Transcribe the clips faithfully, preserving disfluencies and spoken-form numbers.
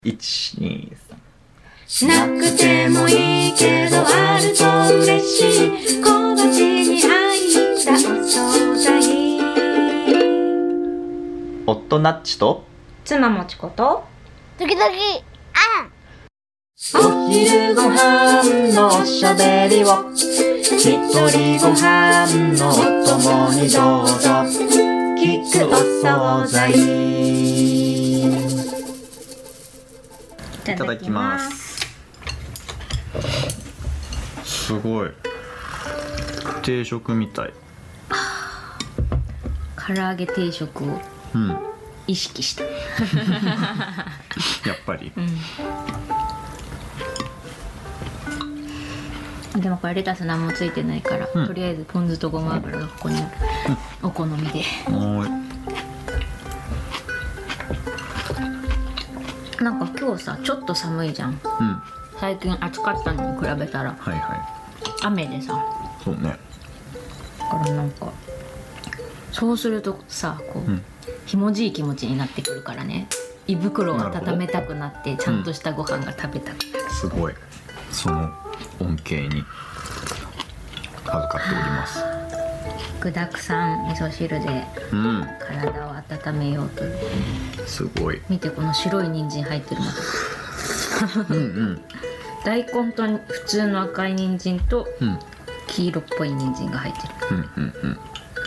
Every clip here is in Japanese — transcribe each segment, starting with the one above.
いち、に、さんしなくてもいいけどあると嬉しい小鉢に入ったお惣菜。 夫ナッチと妻もちこと時々あんお昼ご飯のおしゃべりを一人ご飯のお供にどうぞ聞くお惣菜。 いただきます。すごい定食みたい。 唐揚げ定食をうん意識した、 やっぱり、 うん、でもこれレタス何もついてないから、 うん、 とりあえずポン酢とごま油がここにある、うん、お好みで。 おいなんか今日さちょっと寒いじゃん、 うん、 最近暑かったのに比べたら、 はいは雨でさ、 い、そうね。 だからなんかそうするとさこう、うん、ひもじい気持ちになってくるからね、胃袋を温めたくなってちゃんとしたご飯が食べたくなる、 うん、すごいその恩恵に預かっております。 具だくさん味噌汁で体を温めようという、 うん、すごい。 見てこの白い人参入ってるのうん、うん、大根と普通の赤い人参と黄色っぽい人参が入ってる、うんうんうん、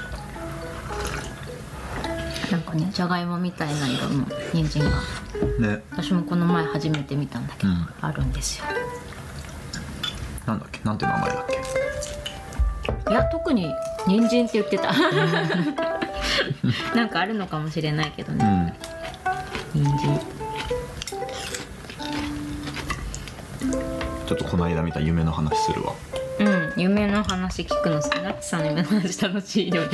なんかねじゃがいもみたいな色の人参が、ね、私もこの前初めて見たんだけど、うん、あるんですよ。 なんだっけ、なんて名前だっけ。 いや特に人参って言ってたなんかあるのかもしれないけどね、うん、人参。 ちょっとこの間見た夢の話するわ。 うん、夢の話聞くのさ、ナッツさんの夢の話楽しいよね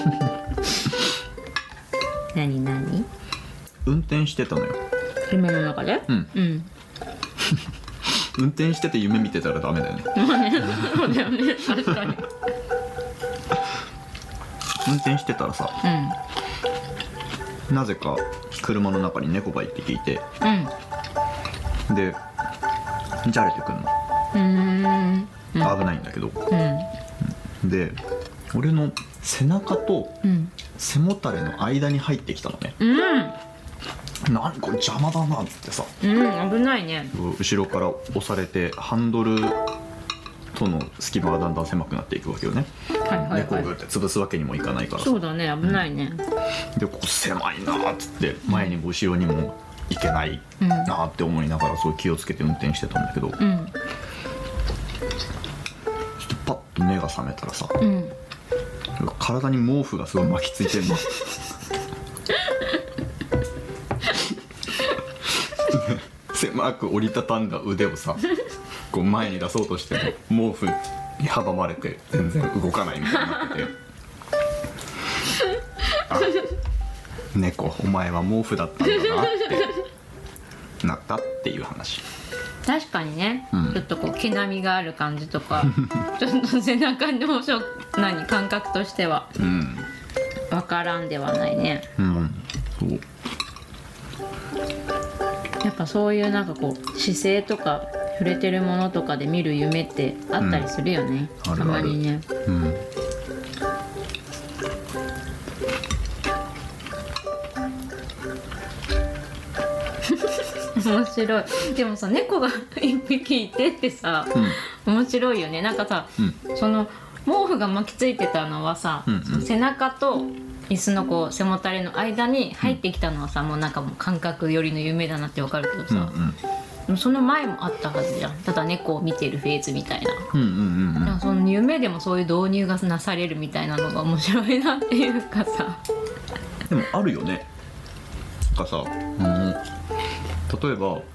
何何運転してたのよ夢の中で。うん、うん、 運転してて夢見てたらダメだよね。 まあね、そうだよね、確かに運転してたらさ、うん、なぜか車の中に猫がいって聞いて、うん、でじゃれてくんの。うーん、危ないんだけど、うん、で俺の背中と背もたれの間に入ってきたのね、うん、何これ邪魔だなっつってさ、 うん、危ないね。 後ろから押されてハンドルとの隙間がだんだん狭くなっていくわけよね、はいはいはい、猫をグーって潰すわけにもいかないから。 そうだね、危ないね、 うん、でここ狭いなっつって前にも後ろにも行けないなって思いながらすごい気をつけて運転してたんだけど、うん、ちょっとパッと目が覚めたらさ、うん、体に毛布がすごい巻きついてんの狭く折りたたんだ腕をさこう前に出そうとしても毛布に阻まれて全然動かないみたいになっててあ、猫お前は毛布だったんだなってなったっていう話。 確かにね、うん、ちょっとこう毛並みがある感じとかちょっと背中の何感覚としては分からんではないね、うん、そうやっぱそういうなんかこう姿勢とか触れてるものとかで見る夢ってあったりするよね、うん、たまにね、うん、面白い。でもさ猫が一匹いてってさ、うん、面白いよね。なんかさ、うん、その毛布が巻きついてたのはさ、うんうん、背中と椅子のこう背もたれの間に入ってきたのはさ、うん、もうなんかもう感覚寄りの夢だなってわかるけどさ、うんうん、でもその前もあったはずじゃん。ただ猫を見てるフェーズみたいな、うんうんうんうん、だからその夢でもそういう導入がなされるみたいなのが面白いなっていうかさでもあるよね。なんかさ、うん、例えば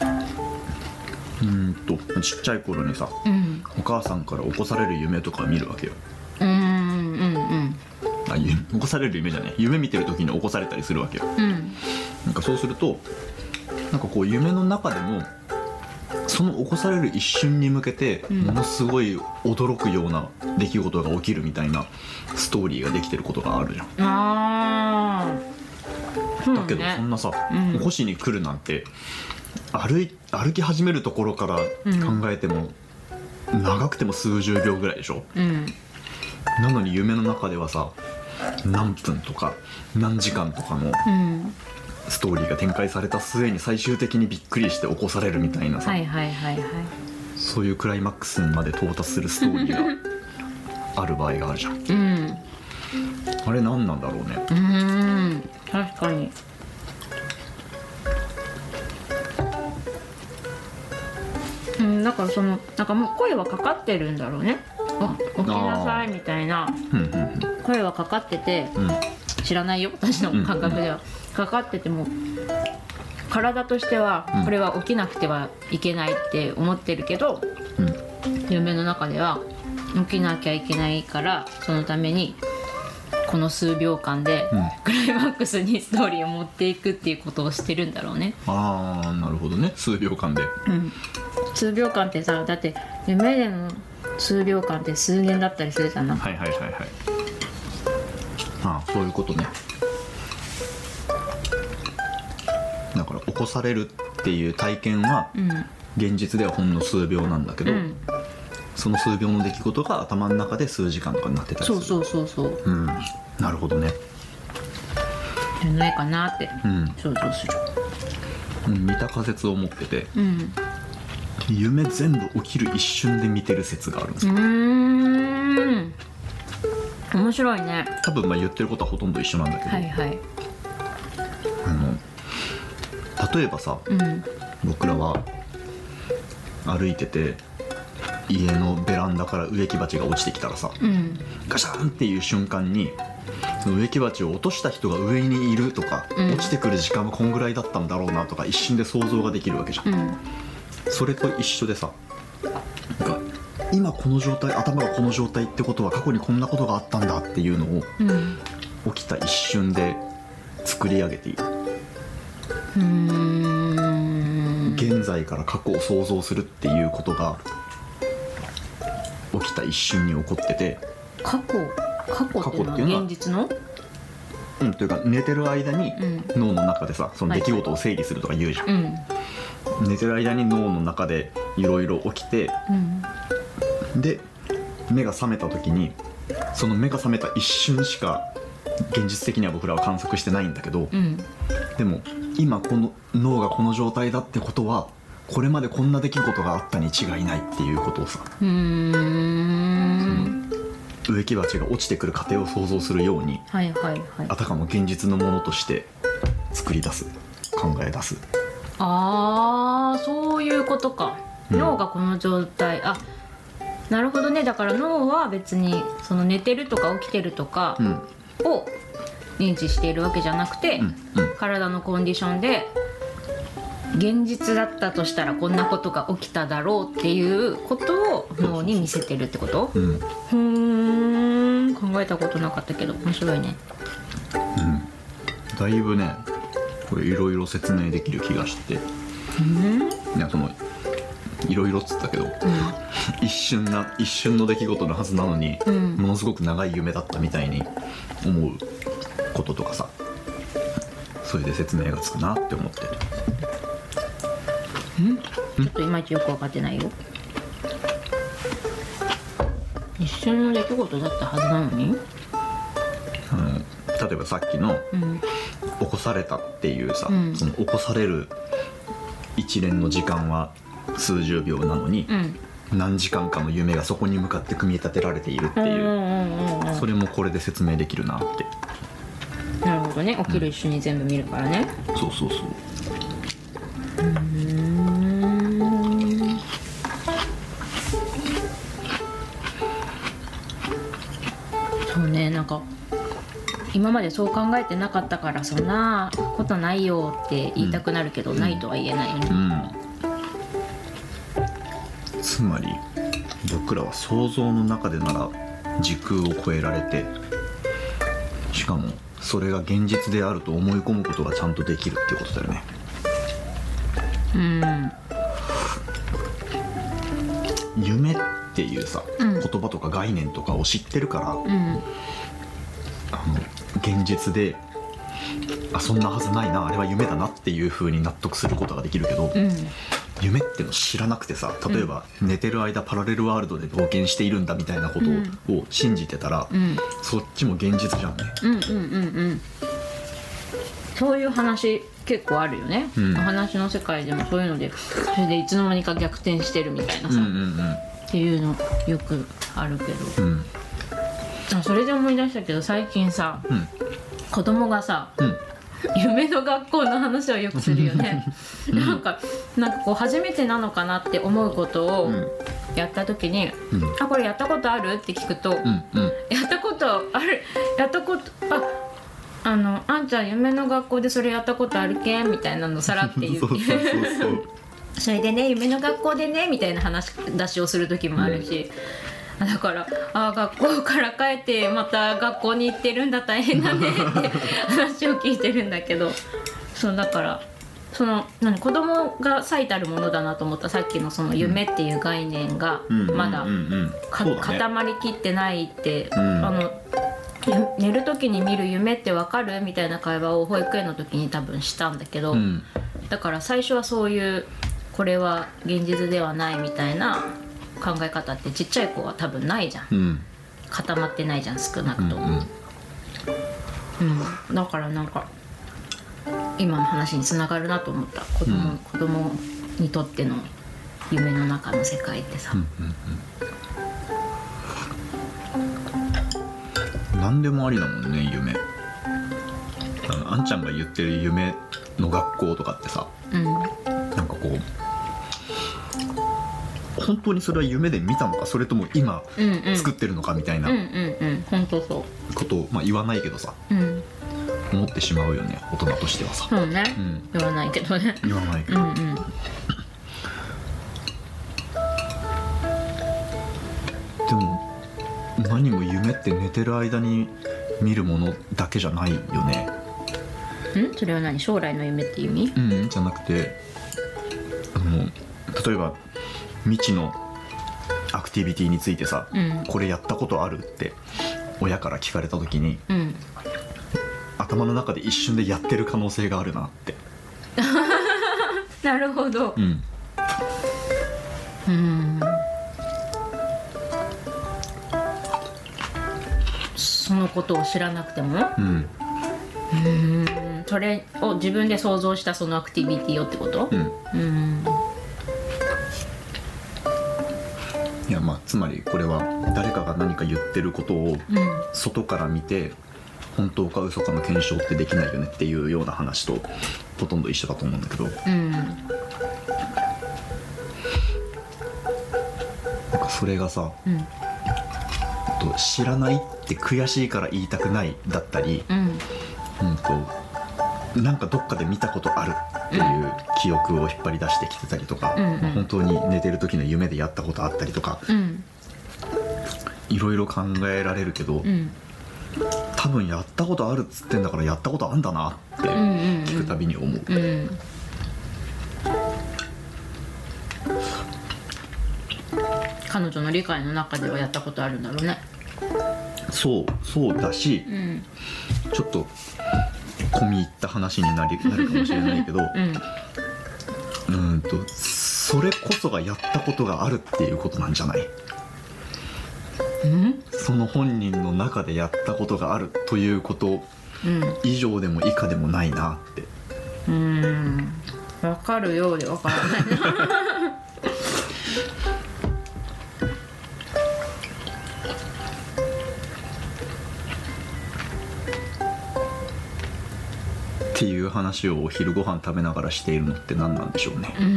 うんとちっちゃい頃にさ、うん、お母さんから起こされる夢とか見るわけよ。うんうんうんあ起こされる夢じゃね夢見てる時に起こされたりするわけよ、うん、なんかそうするとなんかこう夢の中でもその起こされる一瞬に向けてものすごい驚くような出来事が起きるみたいなストーリーができてることがあるじゃん。あだけどそんなさ、うん、起こしに来るなんて歩い歩き始めるところから考えても、うん、長くても数十秒ぐらいでしょ、うん、なのに夢の中ではさ何分とか何時間とかのストーリーが展開された末に最終的にびっくりして起こされるみたいなさ、 はいはいはいはい、 そういうクライマックスまで到達するストーリーがある場合があるじゃん、うん、あれ何なんだろうね。 うーん、確かに。うん、だからそのなんかもう声はかかってるんだろうね。起きなさいみたいな声はかかってて、うん、知らないよ私の感覚では、うん、かかってても体としてはこれは起きなくてはいけないって思ってるけど、うん、夢の中では起きなきゃいけないからそのためにこの数秒間でクライマックスにストーリーを持っていくっていうことをしてるんだろうね。 ああ、なるほどね。数秒間で、 うん、数秒間ってさ、だって夢での数秒間って数年だったりするじゃん。 はいはいはいはい。ああ、そういうことね。だから起こされるっていう体験は、うん、現実ではほんの数秒なんだけど、うん、その数秒の出来事が頭の中で数時間とかになってたりする。 そうそうそうそう、 うん、なるほどね。 じゃないかなって想像する、 うん、似た仮説を持ってて、うん、夢全部起きる一瞬で見てる説があるんですよ。うーん、面白いね。 多分まあ言ってることはほとんど一緒なんだけど、 はいはい、 あの例えばさ、うん、僕らは歩いてて家のベランダから植木鉢が落ちてきたらさ、うん、ガシャンっていう瞬間にその植木鉢を落とした人が上にいるとか、うん、落ちてくる時間はこんぐらいだったんだろうなとか一瞬で想像ができるわけじゃん、うん、それと一緒でさ、なんか今この状態、頭がこの状態ってことは過去にこんなことがあったんだっていうのを、うん、起きた一瞬で作り上げている。うーん、現在から過去を想像するっていうことが起きた一瞬に起こってて、 過去過去っていうのは現実の、 うん、というか寝てる間に脳の中でさ、その出来事を整理するとか言うじゃん、はいはい、うん、寝てる間に脳の中でいろいろ起きて、うん、で目が覚めた時にその目が覚めた一瞬しか現実的には僕らは観測してないんだけど、うん、でも今この脳がこの状態だってことはこれまでこんな出来事があったに違いないっていうことをさ、うーん、植木鉢が落ちてくる過程を想像するように、はいはいはい、あたかも現実のものとして作り出す、考え出す。 あー、そういうことか、うん、脳がこの状態、あ、なるほどね。だから脳は別にその寝てるとか起きてるとかを認知しているわけじゃなくて、うんうん、体のコンディションで現実だったとしたらこんなことが起きただろうっていうことを脳に見せてるってこと？うん、ふーん、考えたことなかったけど面白いね。 うん、だいぶねこれいろいろ説明できる気がして、うん、いやそのいろいろっつったけど、うん、一瞬な一瞬の出来事のはずなのに、うん、ものすごく長い夢だったみたいに思うこととかさ、それで説明がつくなって思ってる。 ん？ちょっといまいちよく分かってないよ。一瞬の出来事だったはずなのに、 あの例えばさっきの、うん、起こされたっていうさ、うん、その起こされる一連の時間は数十秒なのに、うん、何時間かの夢がそこに向かって組み立てられているっていう、うんうんうんうん、それもこれで説明できるなって。 なるほどね。起きる一瞬に全部見るからね、 うん、そうそうそう。うーん、そうね。なんか今までそう考えてなかったからそんなことないよって言いたくなるけど、うん、ないとは言えないよね、 うん、つまり僕らは想像の中でなら時空を超えられて、しかもそれが現実であると思い込むことがちゃんとできるっていうことだよね。うん、夢っていうさ、うん、言葉とか概念とかを知ってるから、うん、あの現実であそんなはずないな、あれは夢だなっていう風に納得することができるけど、うん、夢っての知らなくてさ、例えば、うん、寝てる間パラレルワールドで冒険しているんだみたいなことを信じてたら、うん、そっちも現実じゃんね。 うんうんうんうん。そういう話結構あるよね、うん、お話の世界でもそういうので、それでいつの間にか逆転してるみたいなさ、うんうんうん、っていうのよくあるけど、うん、あそれで思い出したけど、最近さ、うん、子供がさ、うん、夢の学校の話をよくするよねなんかなんかこう初めてなのかなって思うことをやった時に、うん、あこれやったことあるって聞くと、うんうん、やったことあるやったことああのあんちゃん夢の学校でそれやったことあるけんみたいなのさらって言うそうそうそうそうそれでね夢の学校でねみたいな話出しをする時もあるし、うん、だからあ学校から帰ってまた学校に行ってるんだ大変だねって話を聞いてるんだけど、そうだからその何子供が最たるものだなと思った、さっきのその夢っていう概念がまだ固まりきってないって、うん、あの寝る時に見る夢ってわかるみたいな会話を保育園の時に多分したんだけど、うん、だから最初はそういうこれは現実ではないみたいな考え方ってちっちゃい子は多分ないじゃん、うん、固まってないじゃん少なくとも、うんうんうん、だからなんか今の話につながるなと思った。子供、うん、子供にとっての夢の中の世界ってさ、うんうんうん、何でもありだもんね夢。あのあんちゃんが言ってる夢の学校とかってさ、うん、なんかこう本当にそれは夢で見たのか、それとも今作ってるのかみたいなことを、まあ、言わないけどさ、うん、思ってしまうよね大人としてはさ。 そうね、うん、言わないけどね言わないけど、うんうん、でも何も夢って寝てる間に見るものだけじゃないよね。 ん？それは何？将来の夢っていう意味？ うん、じゃなくてあの例えば未知のアクティビティについてさ、うん、これやったことあるって親から聞かれた時に、うん、頭の中で一瞬でやってる可能性があるなってなるほど、うん、うーんそのことを知らなくても、うん、うーんそれを自分で想像したそのアクティビティをってこと？うん、うーんいやまあつまりこれは誰かが何か言ってることを外から見て本当か嘘かの検証ってできないよねっていうような話とほとんど一緒だと思うんだけど、うん、なんかそれがさ、うん、と知らないって悔しいから言いたくないだったり、うんうん、となんかどっかで見たことあるっていう記憶を引っ張り出してきてたりとか、うんうんまあ、本当に寝てる時の夢でやったことあったりとか、うん、いろいろ考えられるけど、うん、多分やったことあるっつってんだからやったことあんだなって聞くたびに思う、うんうんうん、 彼女の理解の中ではやったことあるんだろうね。 そうそうだし、うん、ちょっと込み入った話になり、なるかもしれないけど、うん、うんとそれこそがやったことがあるっていうことなんじゃない？うん？その本人の中でやったことがあるということ以上でも以下でもないなって。 うーん、分かるようで分からないなっていう話をお昼ご飯食べながらしているのって何なんでしょうね。うー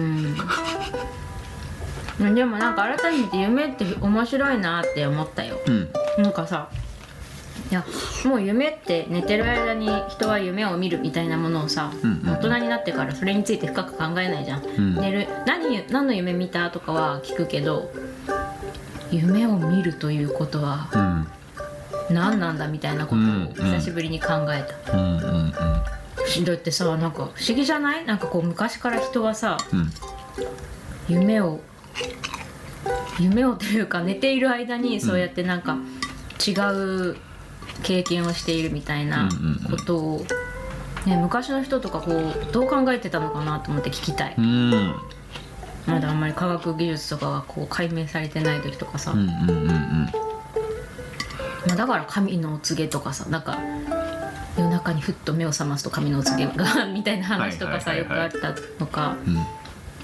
んでもなんか改めて夢って面白いなって思ったよ、うん、なんかさいやもう夢って寝てる間に人は夢を見るみたいなものをさ、うんうんうん、大人になってからそれについて深く考えないじゃん、うん、寝る 何, 何の夢見たとかは聞くけど夢を見るということは、うん、何なんだみたいなことを久しぶりに考えた、うんうんうんうんだってさなんか不思議じゃない？なんかこう昔から人はさ、うん、夢を夢をというか寝ている間にそうやってなんか違う経験をしているみたいなことをね、昔の人とかこうどう考えてたのかなと思って聞きたい。 うんまだあんまり科学技術とかがこう解明されてない時とかさ、 うんうんうんうんまあ、だから神のお告げとかさ、なんか夜中にふっと目を覚ますと神のお告げがみたいな話とかさ、よくあったのか、 うん、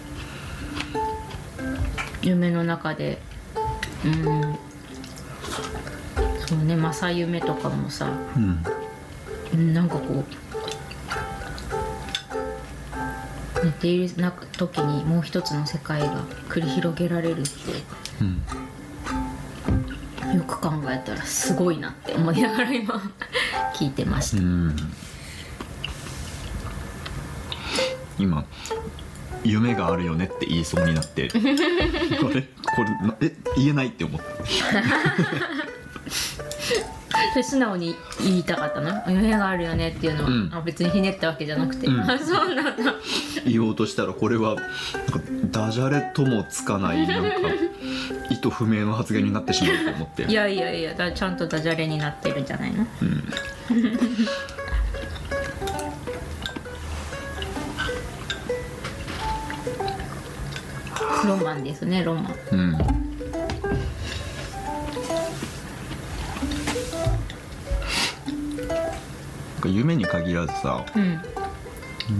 夢の中でうんそうね、正夢とかもさ、うん、なんかこう寝ている時にもう一つの世界が繰り広げられるって、うん、よく考えたらすごいなって思いながら今聞いてました。うん、 今夢があるよねって言いそうになってこれこれえ言えないって思ってそれ素直に言いたかったの？夢があるよねっていうのは、うん、あ別にひねったわけじゃなくて、うん、あそうなんだ。 言おうとしたらこれはなんかダジャレともつかないなんか意図不明の発言になってしまうと思っていやいやいやだちゃんとダジャレになってるんじゃないの？うんロマンですね、ロマン。うん。 夢に限らずさ、うん、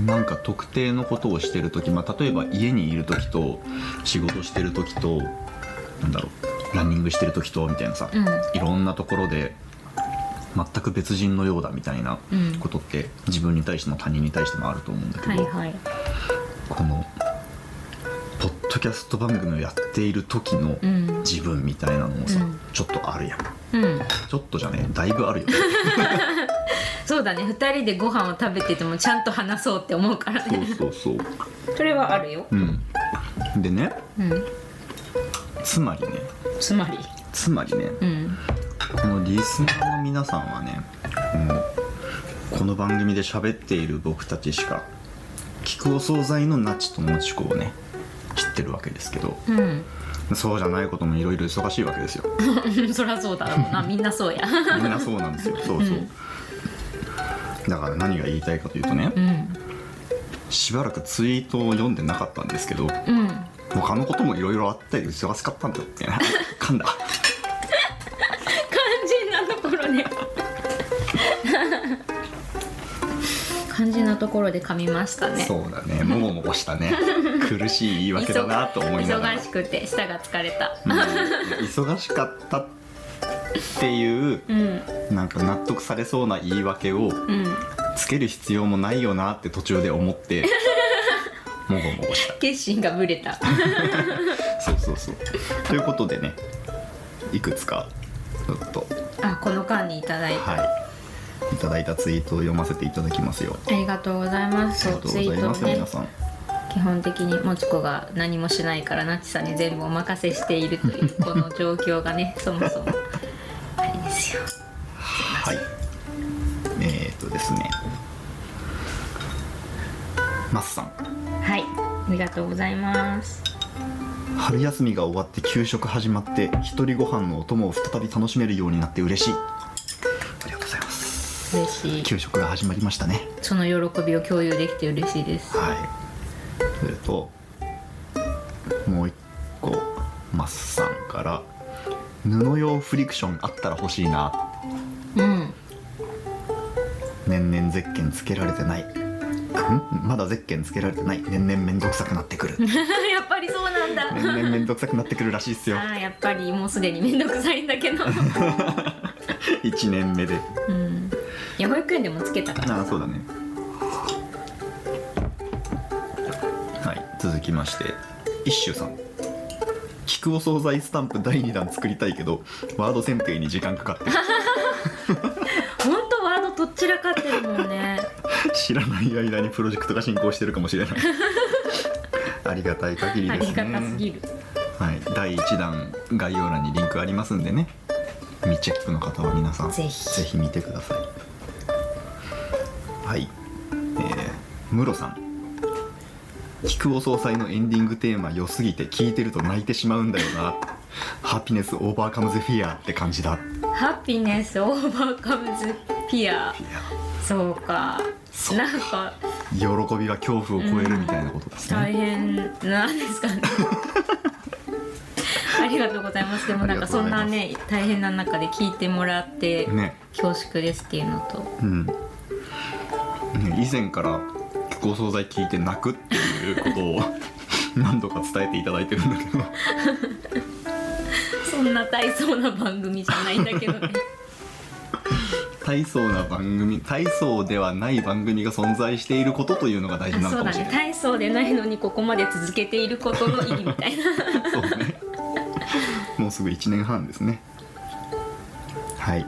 なんか特定のことをしてる時、まあ、例えば家にいる時と仕事してる時となんだろうランニングしてる時とみたいなさ、うん、いろんなところで全く別人のようだみたいなことって、うん、自分に対しても他人に対してもあると思うんだけど、はいはい、このポッドキャスト番組をやっている時の自分みたいなのもさ、うん、ちょっとあるやん、うん、ちょっとじゃねだいぶあるよねそうだね、ふたりでご飯を食べててもちゃんと話そうって思うからね。 そうそうそうそれはあるよ、 うん、でね、うん、つまりねつまりつまりね、うん、このリスナーの皆さんはね、うん、この番組で喋っている僕たちしか聞くお惣菜のなちともちこをね知ってるわけですけど、うん、そうじゃないこともいろいろ忙しいわけですよそりゃそうだろうな、みんなそうやみんなそうなんですよ、そうそう、うん、だから何が言いたいかというとね、うん、しばらくツイートを読んでなかったんですけど、うん、他のこともいろいろあったり忙しかったんだよって噛んだ肝心なところで肝心なところで噛みましたね。 そうだね、もごもごしたね苦しい言い訳だなと思いながら忙しくて舌が疲れた、 うん、忙しかったっていう、うん、なんか納得されそうな言い訳をつける必要もないよなって途中で思ってもごもごした決心がぶれたそうそうそうということでね、いくつかちょっとあこの間にいただいた、はいいただいたツイートを読ませていただきますよ。 ありがとうございます。 ありがとうございます、ね、皆さん。 基本的にもちこが何もしないからなちさんに全部お任せしているというこの状況がねそもそもあれですよ。 はい。えー、っとですね。マスさん。 はい。ありがとうございます。 春休みが終わって給食始まって一人ご飯のお供を再び楽しめるようになって嬉しい。 嬉しい。 給食が始まりましたね。 その喜びを共有できて嬉しいです。 はい。それともう一個マスさんから布用フリクションあったら欲しいな。うん。年々ゼッケンつけられてない。んまだゼッケンつけられてない。年々めんどくさくなってくる。 やっぱりそうなんだ。 年々めんどくさくなってくるらしいっすよ。 ああやっぱりもうすでにめんどくさいんだけど。 いちねんめで。 うん。いや保育園でもつけたからさ。 ああそうだね。はい続きまして一周さん。聞くお惣菜スタンプだいにだん作りたいけどワード選定に時間かかってる。 ほんとワードとっちらかってるもんね。 知らない間にプロジェクトが進行してるかもしれない。ありがたい限りですね。 ありがたすぎる。 はい、だいいちだん概要欄にリンクありますんでね、未チェックの方は皆さんぜひぜひ見てください。はい、えー、ムロさん。聞くお惣菜のエンディングテーマ良すぎて聞いてると泣いてしまうんだよな。ハピネスオーバーカムズフィアって感じだ。 ハピネスオーバーカムズフィア。そうか。 なんか喜びが恐怖を超えるみたいなことですね、 大変なんですかねありがとうございます。でもなんかそんなね大変な中で聞いてもらって恐縮ですっていうのと、ねうんね、以前から気候惣菜聞いて泣くっていうことを何度か伝えていただいてるんだけどそんな大層な番組じゃないんだけどね大層な番組、大層ではない番組が存在していることというのが大事なのかもしれない。 そうだね、大層でないのにここまで続けていることの意義みたいなそうねもうすぐいちねんはんですね。はい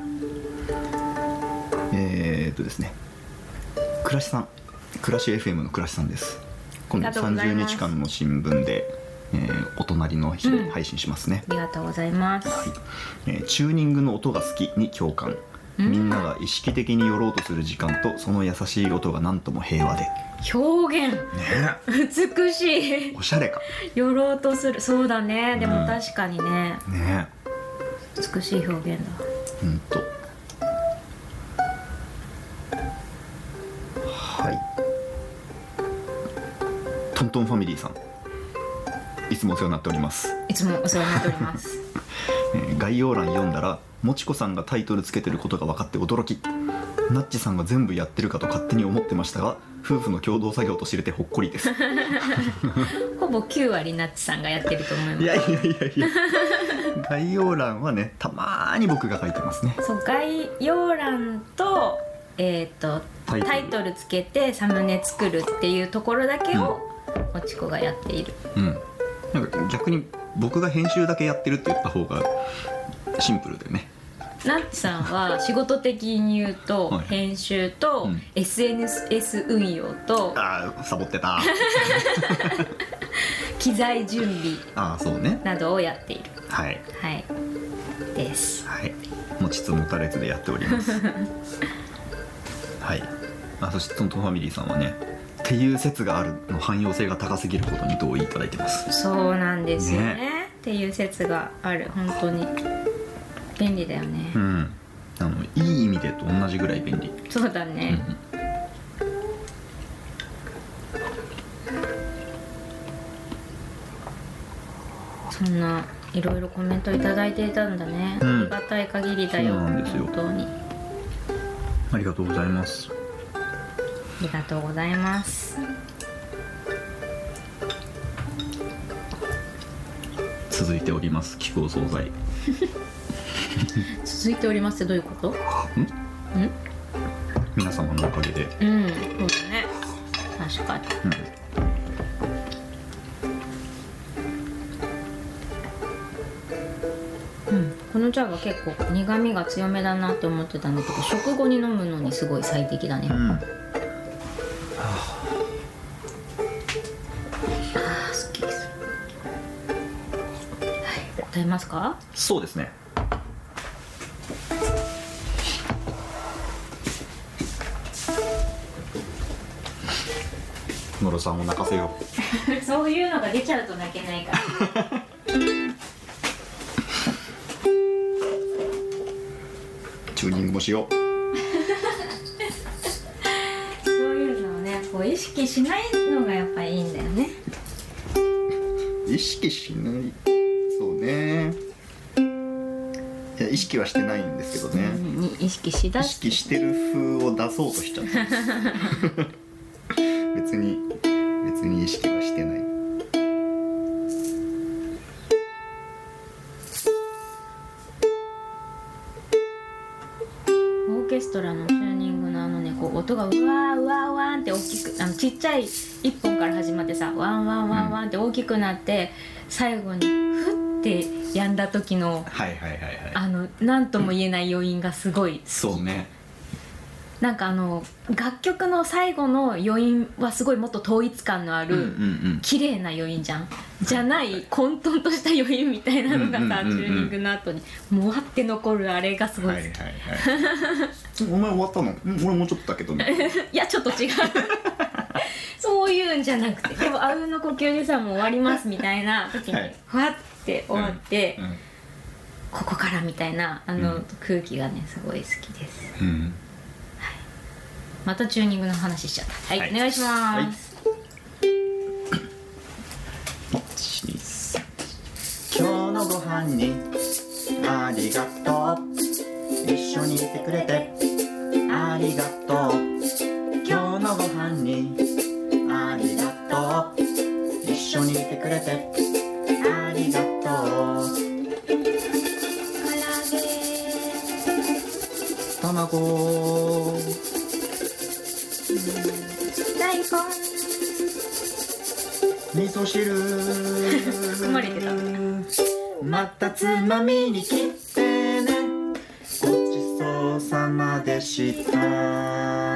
えー、っとですね暮らしさん、暮らし エフエム の暮らしさんです。今度さんじゅうにちかんの新聞で、えー、お隣の日に配信しますね、 うん、ありがとうございます、 はいえー、チューニングの音が好きに共感、みんなが意識的に寄ろうとする時間とその優しい音がなんとも平和で、 表現、ね、美しい、 おしゃれか、 寄ろうとする、そうだね、でも確かにね、 うん、ね美しい表現だ。 ほんとはいトントンファミリーさん、いつもお世話になっております。 いつもお世話になっております、 えー、概要欄読んだらもちこさんがタイトルつけてることが分かって驚き、ナッチさんが全部やってるかと勝手に思ってましたが夫婦の共同作業と知れてほっこりですほぼきゅうわりナッチさんがやってると思います。 いやいやいやいや概要欄はねたまーに僕が書いてますね。 そう概要欄とえー、とタイ, タイトルつけてサムネ作るっていうところだけを、うん、もちこがやっている。うん、 なんか逆に僕が編集だけやってるって言った方がシンプルでね。 ナッチさんは仕事的に言うと、はい、編集と、うん、エスエヌエス 運用とあーサボってた機材準備あーそうねなどをやっている。 はいはいです。 はい持ちつ持たれつでやっておりますはい、あそしてトントンファミリーさんはねっていう説があるの汎用性が高すぎることに同意いただいてます。 そうなんですよ ね, ねっていう説がある。本当に便利だよね。 うんあのいい意味でと同じぐらい便利。 そうだね、うん、そんないろいろコメントいただいていたんだね、うん、ありがたい限りだよ。 そうなんですよ。 本当にありがとうございます。 ありがとうございます。 続いております気候惣菜続いておりますってどういうこと？ん？ん？ 皆様のおかげで。 うん、そうだね。確かに。うん。うん、この茶が結構苦味が強めだなって思ってたんだけど、食後に飲むのにすごい最適だね。うん。ああ、すっきりする。はい、食べますか？ そうですね。野呂さんを泣かせようそういうのが出ちゃうと泣けないからチューニングもしようそういうのをねこう意識しないのがやっぱりいいんだよね。 意識しないそうね。いや意識はしてないんですけどね、うん、 意識しだ意識してる風を出そうとしちゃった別に別に意識はしてない。 オーケストラのチューニングのあのねこう音がうわーうわーわーんって大きくあのちっちゃい一本から始まってさワンワンワンワンって大きくなって、うん、最後にふってやんだ時のはいはいはいはいあの何とも言えない余韻がすごい、うん、 そうね。 なんかあの楽曲の最後の余韻はすごいもっと統一感のある、うんうんうん、綺麗な余韻じゃんじゃない混沌とした余韻みたいなのがさ、うんうんうんうん、チューニングの後にもわって残るあれがすごい好き、はいはいはい、 お前終わったの？俺もうちょっとだけどねいやちょっと違うそういうんじゃなくてでもあうんの呼吸でさもう終わりますみたいな時にふわって終わって、うんうん、ここからみたいなあの空気がねすごい好きです、うんまたチューニングの話しちゃった。はい、はい、お願いします。 今日のご飯にありがとう、一緒にいてくれてありがとう。今日のご飯にありがとう、一緒にいてくれてありがとう。卵、 大根、 味噌汁、 含まれてた。 またつまみに来てね、ごちそうさまでした。